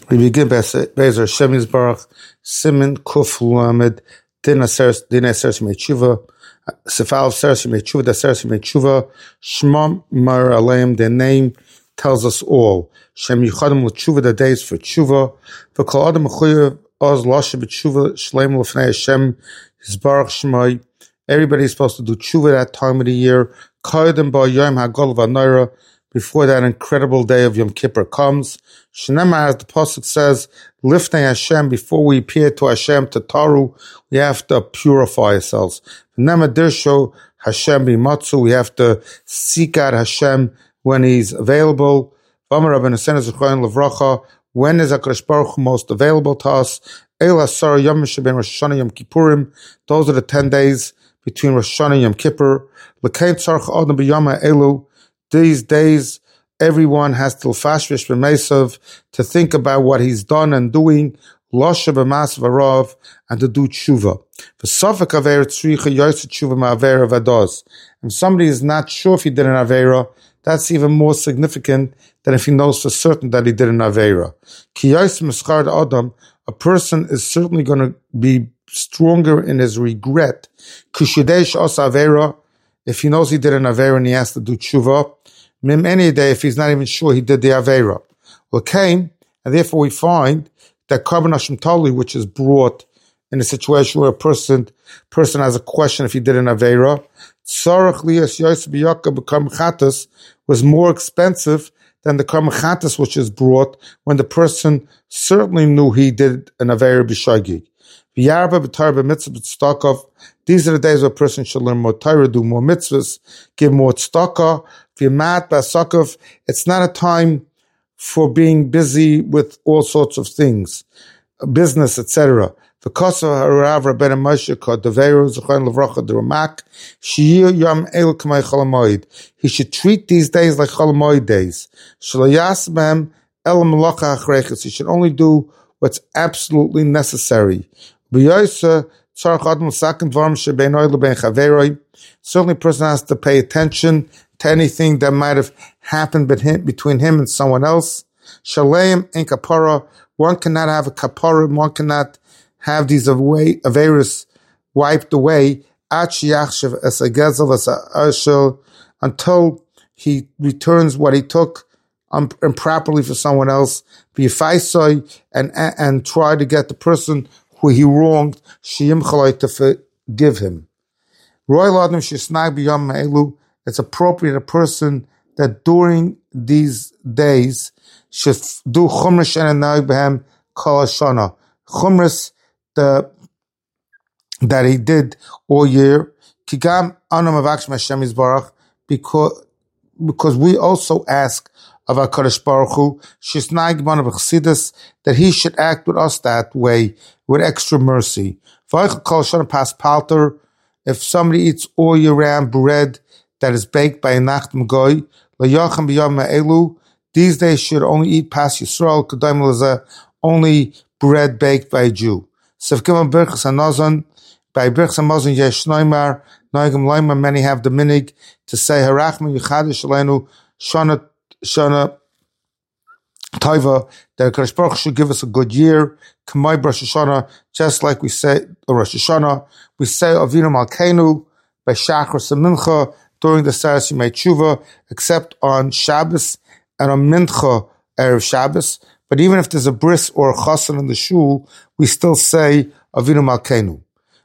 We begin Be'ezer Hashem Yisbarach, Siman Kuf Lamed, Din Aser Shemei Tshuva, Sefal Aser Shemei Tshuva, Aser Shemei Tshuva, Shema Mar Aleim, their name tells us all. Shem Yichadim L'Tshuva, the days for Tshuva, V'kol Adam Mechuyev Oz Lashem B'Tshuva, Shleim L'Fnei Hashem Yisbarach Shemai. Everybody is supposed to do Tshuva that time of the year. Kodim Ba Yom HaGol V'Noira, before that incredible day of Yom Kippur comes. Shnema, as the Pasuk says, Lifnei Hashem, before we appear to Hashem, to Taru, we have to purify ourselves. V'nema Dirsho Hashem B'Matzu, we have to seek out Hashem when He's available. V'amar Rabbeinu Sena Zechron Levracha, when is HaKadosh Baruch Hu most available to us? El Asar Yom Sheben Rosh Hashanah Yom Kippurim, those are the 10 days between Rosh Hashanah and Yom Kippur. L'kein tzarech adam b'yama elu, these days, everyone has to fashvish b'meisav, to think about what he's done and doing, losha b'mas v'arav, and to do tshuva. V'safek avera tzricha yoyse tshuva ma'avera v'ados. If somebody is not sure if he did an avera, that's even more significant than if he knows for certain that he did an avera. Ki yoyse mischar adam, a person is certainly going to be stronger in his regret. Kushidesh os avera, if he knows he did an avera and he has to do tshuva, mim any day if he's not even sure he did the avera. Okay, and therefore we find that Karban Hashem Tali, which is brought in a situation where a person has a question if he did an avera, Tzarech Lias Yosef B'Yakab B'Karban Chatas was more expensive than the Karban Chatas which is brought when the person certainly knew he did an avera b'shagi. These are the days where a person should learn more Torah, do more mitzvahs, give more tzedakah. It's not a time for being busy with all sorts of things, business, etc. He should treat these days like Chol Hamoed days. He should only do what's absolutely necessary. Certainly a person has to pay attention to anything that might have happened between him and someone else. Shalem and kapara, one cannot have a kapara, one cannot have these averis wiped away until he returns what he took improperly for someone else, and try to get the person who he wronged to forgive him. It's appropriate a person that during these days should do chumras and behem kol hashana. Chumras that he did all year. Kigam anam avaksh Hashem Yisbarach, because we also ask of HaKadosh Baruch Hu, that he should act with us that way, with extra mercy. If somebody eats all year round bread that is baked by a Nachtem Goy, these days should only eat Pas Yisrael, only bread baked by a Jew. By Birchas HaMazon Yesh Noimar, Noigim Loimar, many have the minig to say, Harachman Yichadish Aleinu, Shana Taiva, that HaKadosh Baruch Hu should give us a good year. Kamai Rosh Hashanah, just like we say Rosh Hashanah, we say Avinu Malkeinu by Shachar Mincha during the Saras Yemei Tshuva, except on Shabbos and on Mincha Erev Shabbos. But even if there's a bris or a chasen in the shul, we still say Avinu Malkeinu.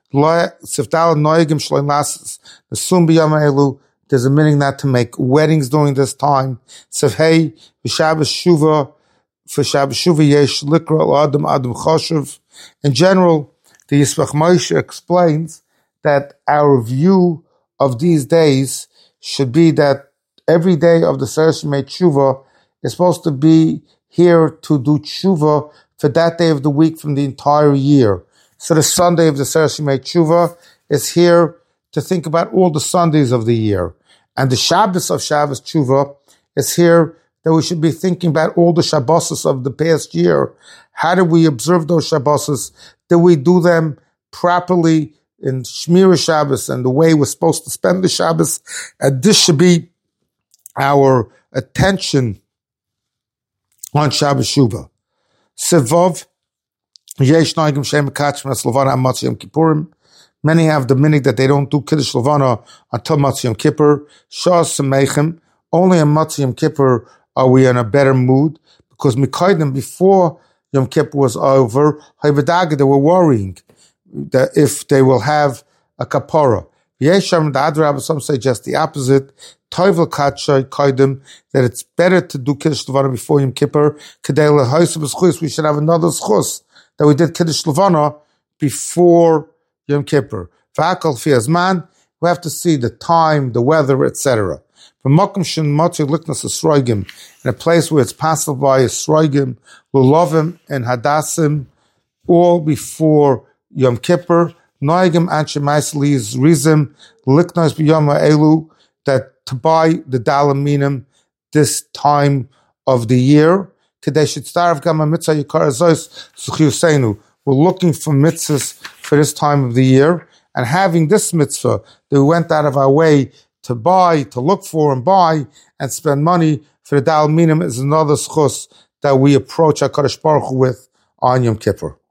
There's a meaning not to make weddings during this time. Sevhei v'Shabbos Shuva, for Shabbos Shuva yesh likra adam choshev. In general, the Yisrach Moshe explains that our view of these days should be that every day of the Saras Yemei Tshuva is supposed to be here to do Tshuva for that day of the week from the entire year. So the Sunday of the Saras Yemei Tshuva is here to think about all the Sundays of the year. And the Shabbos of Shabbos Tshuva is here that we should be thinking about all the Shabbos of the past year. How did we observe those Shabbos? Did we do them properly in Shmira Shabbos and the way we're supposed to spend the Shabbos? And this should be our attention on Shabbos Shuvah. Sivov, Yesh Naigim Shem Kachma Slovana Matzi Yom Kippurim. Many have the minig that they don't do Kiddush Levana until Matzi Yom Kippur. Shas Semechem, only on Matzi Yom Kippur are we in a better mood, because Mikaidim before Yom Kippur was over, they were worrying that if they will have a kapara. Yesham the Adrab, some say just the opposite. Toivel Kachai Kaidim, that it's better to do Kiddush Levana before Yom Kippur. We should have another schus that we did Kiddush Levana before Yom Kippur. V'akal fi azman, we have to see the time, the weather, etc. In a place where it's passed by Esroigim, Lulovim, and Hadassim, all before Yom Kippur. Noigim Anshemais Liz Rizim, Liknos B'Yom Elu, that to buy the Dalaminim this time of the year. We're looking for mitzvahs for this time of the year, and having this mitzvah that we went out of our way to buy, to look for and buy and spend money for the Dalaminim is another schus that we approach HaKadosh Baruch Hu with on Yom Kippur.